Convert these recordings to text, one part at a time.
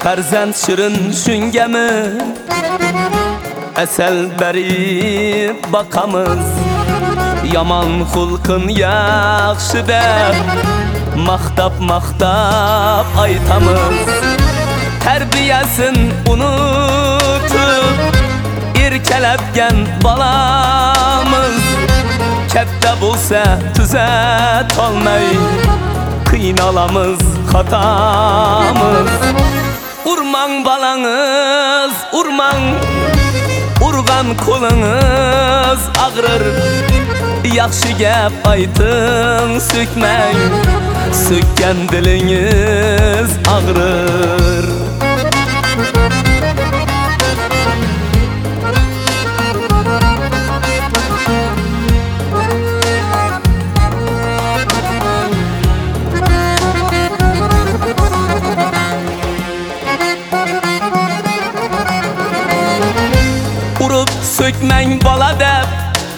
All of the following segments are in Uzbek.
farzand shirin shungami asal berib bakamiz. Yaman xulqin yaxshi deb maqtab aytamiz. Terbiyesin unutup irkelebgen balamız. Katta bo'lsa tuzat olmay qiynalamız xatamız. Urmang balаңыз, urmang, urgan qo'lingiz ag'rir. Yaxshi gap ayting, sökmang, sökkan dilingiz ag'rir. Urup sökmeng bala deb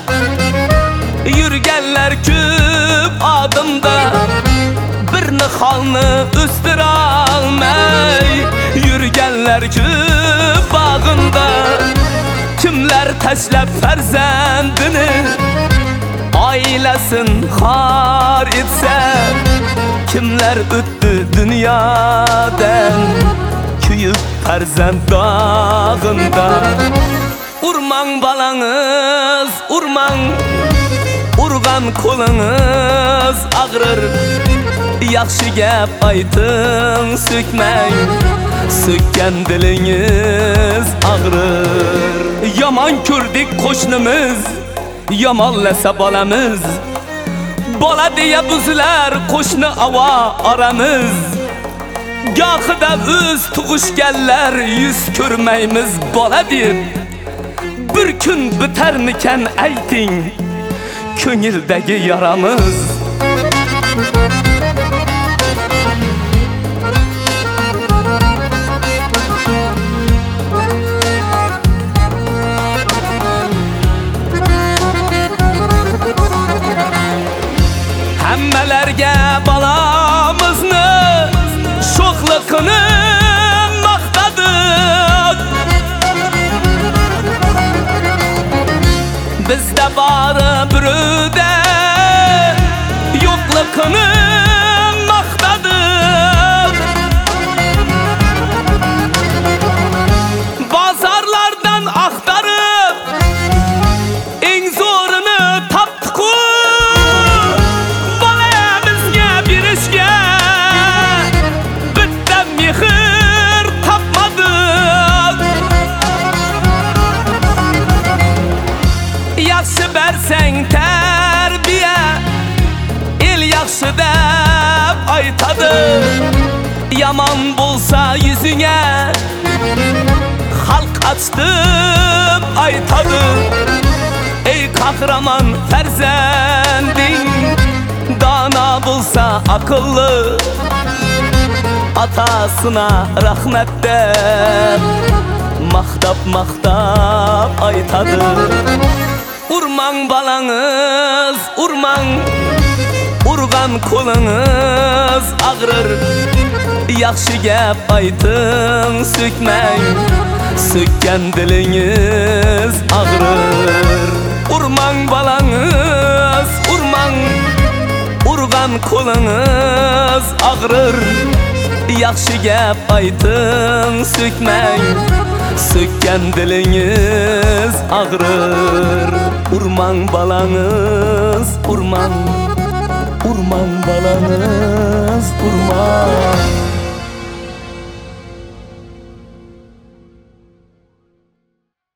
yurganlar ko'p adımda. Bir niholni o'stira olmay yurganlar ko'p bag'inda. Kimlar tashlab farzandini oilasin xor etsa, kimlar o'tdi dunyodan kuyib farzand dog'inda. Urmang balаңыз, urmang, urgan qo'lingiz ag'rir. Yaxshi gap ayting, sökmang, sökkan dilingiz ag'rir. Yomon ko'rdik qo'shnimiz, yomonlasa bolamiz. Bola deya buzilar qo'shni avo oramiz. Gohida o'z tug'ishganlar yuz ko'rmaymiz bola deb. Bir kun bitarmikan ayting, ko'ngildagi yaramız. Hammalarga balamızni sho'xliqini maqtadik. Bizda bari biruda yo'qliqini maqtadik. Bozorlardan axtarib eng zo'rini topdik-ku. Bolamizga berishga bitta mehr topmadik. Yaxshi bersang tarbiya, el yaxshi deb aytadi. Yomon bo'lsa yuzingga xalq açtib aytadi. Ey qahramon farzanding, dono bo'lsa aqlli, atasına rahmet deb maqtab aytadi. Urmang balаңыз, urmang, urgan qo'lingiz ag'rir. Yaxshi gap ayting, sökmang, sökkan dilingiz ag'rir. Urmang balаңыз, urmang, urgan qo'lingiz ag'rir. Yaxshi gap ayting, sökmang, sökkan dilingiz ag'rir. Urmang balаңыз, urmang, urmang balаңыз, urmang.